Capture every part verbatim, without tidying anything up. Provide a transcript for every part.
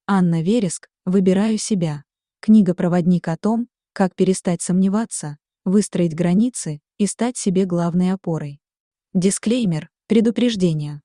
Анна Вереск, «Выбираю себя». Книга-проводник о том, как перестать сомневаться, выстроить границы и стать себе главной опорой. Дисклеймер, предупреждение.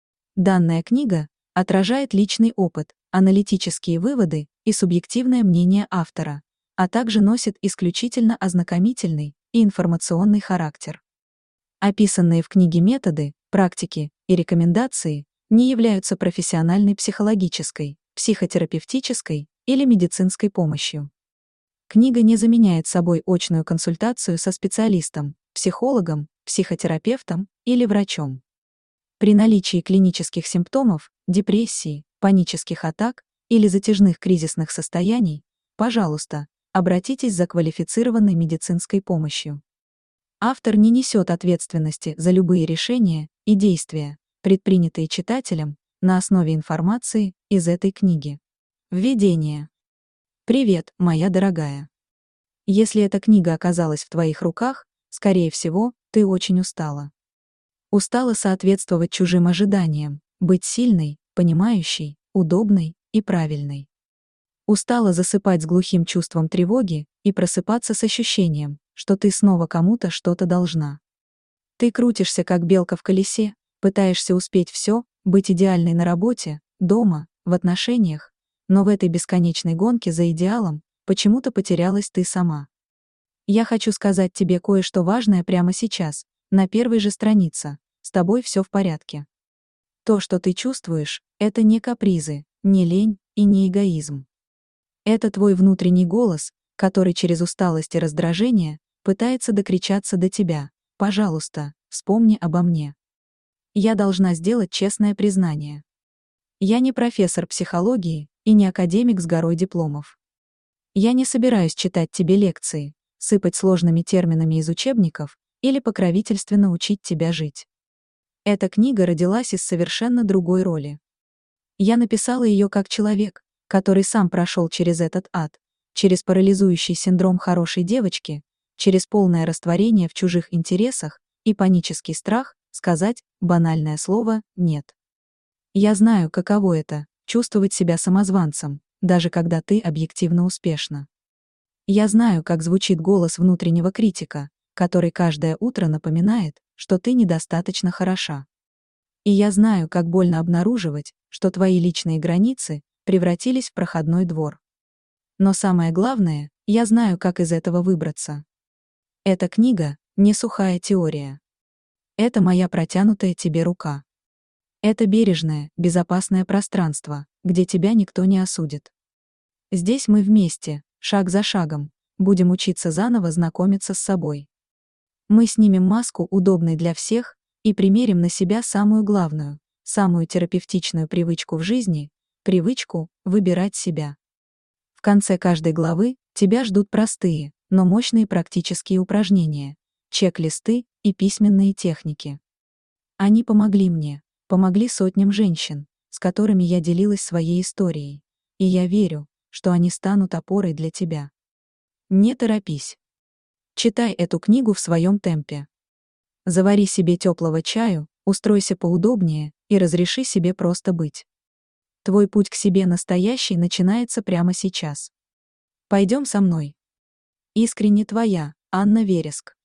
Данная книга отражает личный опыт, аналитические выводы и субъективное мнение автора, а также носит исключительно ознакомительный и информационный характер. Описанные в книге методы, практики и рекомендации не являются профессиональной психологической, психотерапевтической или медицинской помощью. Книга не заменяет собой очную консультацию со специалистом, психологом, психотерапевтом или врачом. При наличии клинических симптомов, депрессии, панических атак или затяжных кризисных состояний, пожалуйста, обратитесь за квалифицированной медицинской помощью. Автор не несет ответственности за любые решения и действия, предпринятые читателем на основе информации из этой книги. Введение. Привет, моя дорогая. Если эта книга оказалась в твоих руках, скорее всего, ты очень устала. Устала соответствовать чужим ожиданиям, быть сильной, понимающей, удобной и правильной. Устала засыпать с глухим чувством тревоги и просыпаться с ощущением, что ты снова кому-то что-то должна. Ты крутишься как белка в колесе, пытаешься успеть все, быть идеальной на работе, дома, в отношениях, но в этой бесконечной гонке за идеалом почему-то потерялась ты сама. Я хочу сказать тебе кое-что важное прямо сейчас, на первой же странице. С тобой все в порядке. То, что ты чувствуешь, это не капризы, не лень и не эгоизм. Это твой внутренний голос, который через усталость и раздражение пытается докричаться до тебя. Пожалуйста, вспомни обо мне. Я должна сделать честное признание. Я не профессор психологии и не академик с горой дипломов. Я не собираюсь читать тебе лекции, сыпать сложными терминами из учебников или покровительственно учить тебя жить. Эта книга родилась из совершенно другой роли. Я написала ее как человек, который сам прошел через этот ад, через парализующий синдром хорошей девочки, через полное растворение в чужих интересах и панический страх сказать банальное слово «нет». Я знаю, каково это — чувствовать себя самозванцем, даже когда ты объективно успешна. Я знаю, как звучит голос внутреннего критика, который каждое утро напоминает, что ты недостаточно хороша. И я знаю, как больно обнаруживать, что твои личные границы превратились в проходной двор. Но самое главное, я знаю, как из этого выбраться. Эта книга — не сухая теория. Это моя протянутая тебе рука. Это бережное, безопасное пространство, где тебя никто не осудит. Здесь мы вместе, шаг за шагом, будем учиться заново знакомиться с собой. Мы снимем маску, удобной для всех, и примерим на себя самую главную, самую терапевтичную привычку в жизни — привычку выбирать себя. В конце каждой главы тебя ждут простые, но мощные практические упражнения, чек-листы и письменные техники. Они помогли мне, помогли сотням женщин, с которыми я делилась своей историей, и я верю, что они станут опорой для тебя. Не торопись. Читай эту книгу в своем темпе. Завари себе теплого чаю, устройся поудобнее и разреши себе просто быть. Твой путь к себе настоящий начинается прямо сейчас. Пойдем со мной. Искренне твоя, Анна Вереск.